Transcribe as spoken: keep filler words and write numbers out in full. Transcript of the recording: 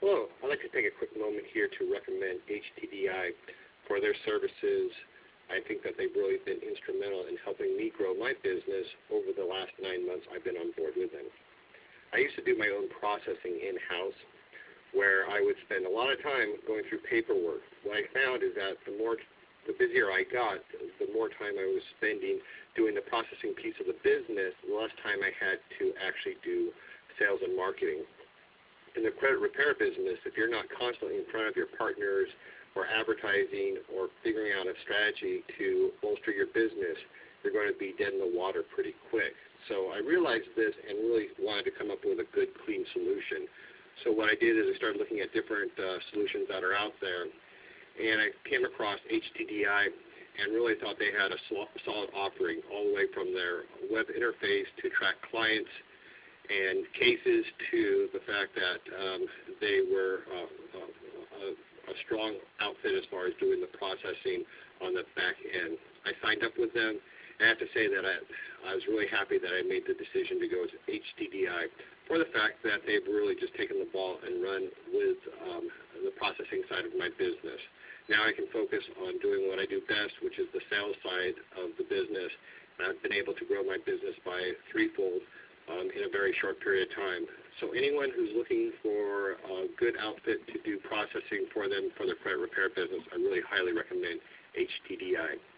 Hello, I'd like to take a quick moment here to recommend H T D I for their services. I think that they've really been instrumental in helping me grow my business over the last nine months I've been on board with them. I used to do my own processing in-house, where I would spend a lot of time going through paperwork. What I found is that the more, the busier I got, the more time I was spending doing the processing piece of the business, the less time I had to actually do sales and marketing. In the credit repair business, if you're not constantly in front of your partners or advertising or figuring out a strategy to bolster your business, you're going to be dead in the water pretty quick. So I realized this and really wanted to come up with a good, clean solution. So what I did is I started looking at different uh, solutions that are out there, and I came across H T D I and really thought they had a solid offering all the way from their web interface to track clients and cases to the fact that um, they were uh, a, a strong outfit as far as doing the processing on the back end. I signed up with them, and I have to say that I, I was really happy that I made the decision to go with H T D I for the fact that they've really just taken the ball and run with um, the processing side of my business. Now I can focus on doing what I do best, which is the sales side of the business. And I've been able to grow my business by threefold Um, in a very short period of time. So anyone who's looking for a good outfit to do processing for them for their credit repair business, I really highly recommend H T D I.